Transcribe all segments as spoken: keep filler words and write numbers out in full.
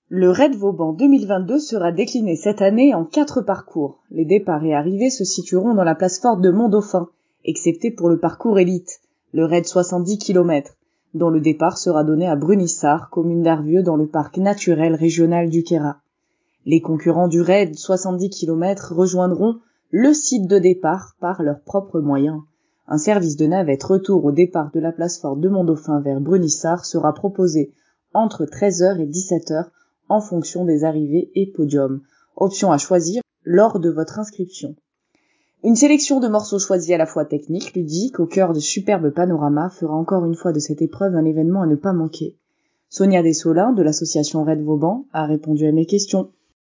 Le Raid Vauban deux mille vingt-deux sera décliné cette année en quatre parcours. Les départs et arrivées se situeront dans la place forte de Mont-Dauphin, excepté pour le parcours élite, le Raid soixante-dix kilomètres, dont le départ sera donné à Brunissart, commune d'Arvieux dans le parc naturel régional du Queyras. Les concurrents du Raid soixante-dix kilomètres rejoindront le site de départ par leurs propres moyens. Un service de navette retour au départ de la place forte de Mont-Dauphin vers Brunissart sera proposé entre treize heures et dix-sept heures en fonction des arrivées et podiums, option à choisir lors de votre inscription. Une sélection de morceaux choisis à la fois techniques, ludiques, au cœur de superbes panoramas fera encore une fois de cette épreuve un événement à ne pas manquer. Sonia Dessolins, de l'association Raid Vauban, a répondu à mes questions.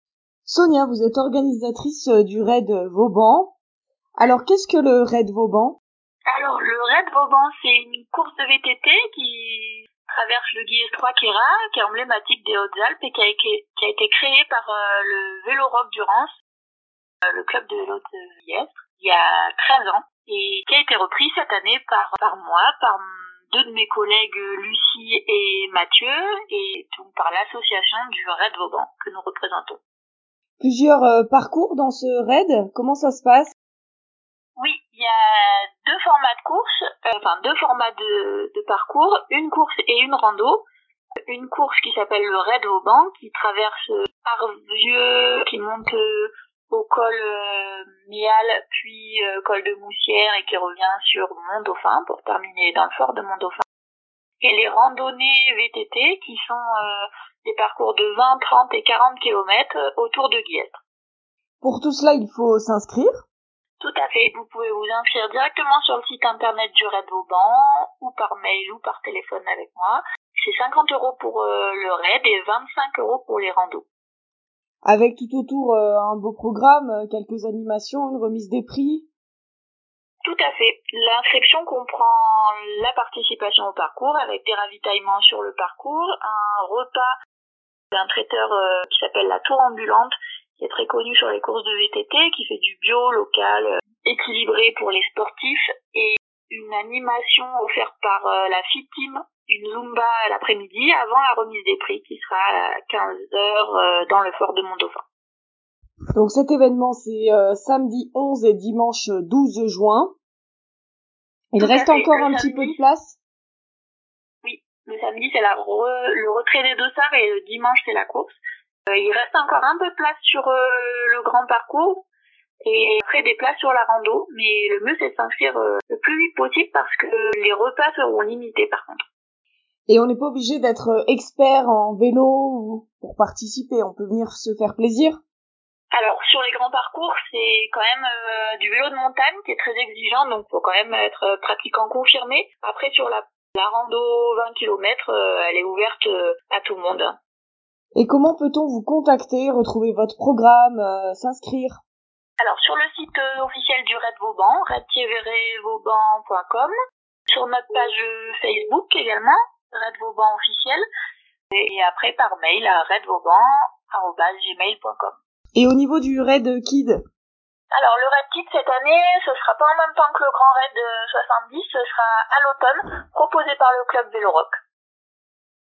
Sonia, vous êtes organisatrice du Raid Vauban. Alors, qu'est-ce que le Raid Vauban ? Alors, le Raid Vauban, c'est une course de V T T qui traverse le Guiers trois Queyras, qui est emblématique des Hautes-Alpes et qui a, été, qui a été créé par euh, le Vélo Rock du Rance, euh, le club de vélo de Guiers, il y a treize ans, et qui a été repris cette année par, par moi, par deux de mes collègues, Lucie et Mathieu, et donc par l'association du Raid Vauban que nous représentons. Plusieurs euh, parcours dans ce raid, comment ça se passe ? Oui, il y a deux formats de course, euh, enfin deux formats de, de parcours, une course et une rando. Une course qui s'appelle le Raid Vauban, qui traverse Arvieux, qui monte euh, au col euh, Mial, puis euh, col de Moussière et qui revient sur Mont-Dauphin pour terminer dans le fort de Mont-Dauphin. Et les randonnées V T T qui sont euh, des parcours de vingt, trente et quarante kilomètres autour de Guiestre. Pour tout cela, il faut s'inscrire ? Tout à fait. Vous pouvez vous inscrire directement sur le site internet du Raid Vauban, ou par mail, ou par téléphone avec moi. C'est cinquante euros pour euh, le raid et vingt-cinq euros pour les randos. Avec tout autour euh, un beau programme, quelques animations, une remise des prix ? Tout à fait. L'inscription comprend la participation au parcours avec des ravitaillements sur le parcours, un repas d'un traiteur euh, qui s'appelle la Tour Ambulante, qui est très connu sur les courses de V T T, qui fait du bio local, euh, équilibré pour les sportifs, et une animation offerte par euh, la Fit Team, une Zumba l'après-midi, avant la remise des prix, qui sera à quinze heures euh, dans le fort de Mont-Dauphin. Donc cet événement, c'est euh, samedi onze et dimanche douze juin. Il Tout reste encore un petit peu de place ? Oui, le samedi, c'est la re- le retrait des dossards et le dimanche, c'est la course. Euh, il reste encore un peu de place sur euh, le grand parcours et après des places sur la rando, mais le mieux c'est de s'inscrire euh, le plus vite possible parce que les repas seront limités par contre. Et on n'est pas obligé d'être expert en vélo pour participer, on peut venir se faire plaisir ? Alors sur les grands parcours, c'est quand même euh, du vélo de montagne qui est très exigeant, donc faut quand même être pratiquant confirmé. Après sur la, la rando vingt kilomètres, euh, elle est ouverte euh, à tout le monde. Et comment peut-on vous contacter, retrouver votre programme, euh, s'inscrire ? Alors sur le site euh, officiel du Raid Vauban, raid tiret vauban point com, sur notre page Facebook également, Raid Vauban officiel, et après par mail à raid vauban arobase gmail point com. Et au niveau du Raid Kid ? Alors le Raid Kid cette année, ce sera pas en même temps que le Grand Raid soixante-dix, ce sera à l'automne, proposé par le club Vélo Rock.